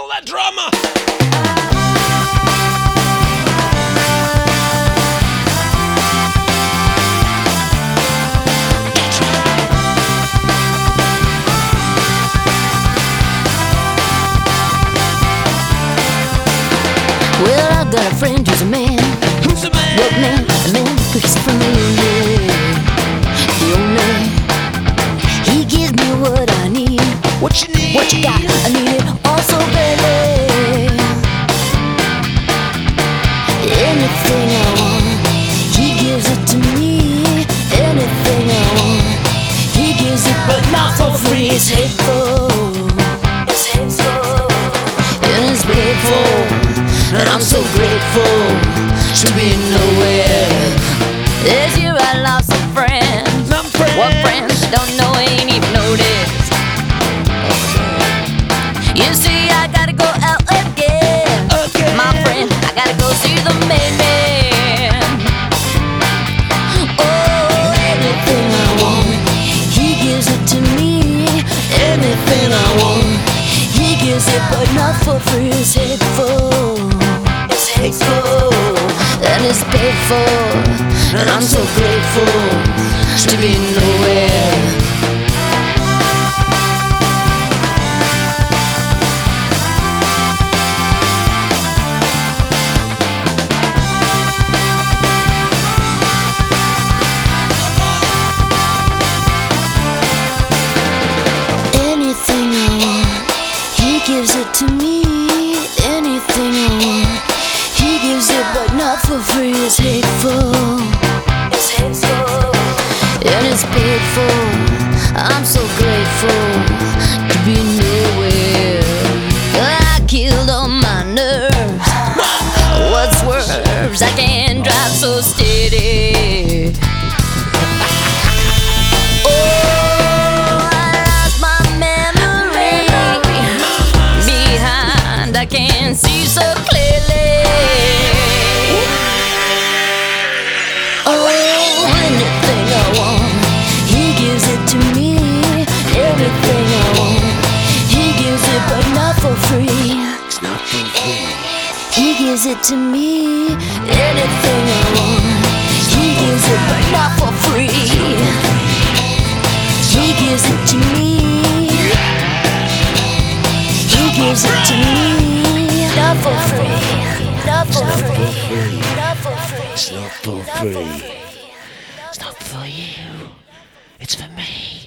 that drama. Well, I've got a friend who's a man. Who's the man? What man? A man who's from the old man. He gives me what I need. What you need? What you got? I need it also, baby. Anything I want, he gives it to me. Anything I want, he gives it, but not for free. It's hateful. It's hateful. And it's painful. And I'm so grateful to be nowhere. This year I lost some friends. What friends? Don't know, ain't even noticed. You see, I gotta go out again. My friend, I gotta go see the main man. Oh, anything I want, he gives it to me. Anything I want, he gives it, but not for free. It's hateful. And it's painful, and I'm so grateful to be nowhere. Anything I want, he gives it to me. Anything I want, he gives it, but not for free. It's hateful. It's hateful. And it's painful. I'm so grateful to be nowhere. I killed all my nerves. What swerves? I can't drive so steady. Oh, I lost my memory. Behind, I can't see so clearly. It's not for free. He gives it to me. Anything I want, he gives it, but not for free. He gives it to me. He gives it to me. Not for free. Not for free. Not for free. It's not for free. It's not for you. It's for me.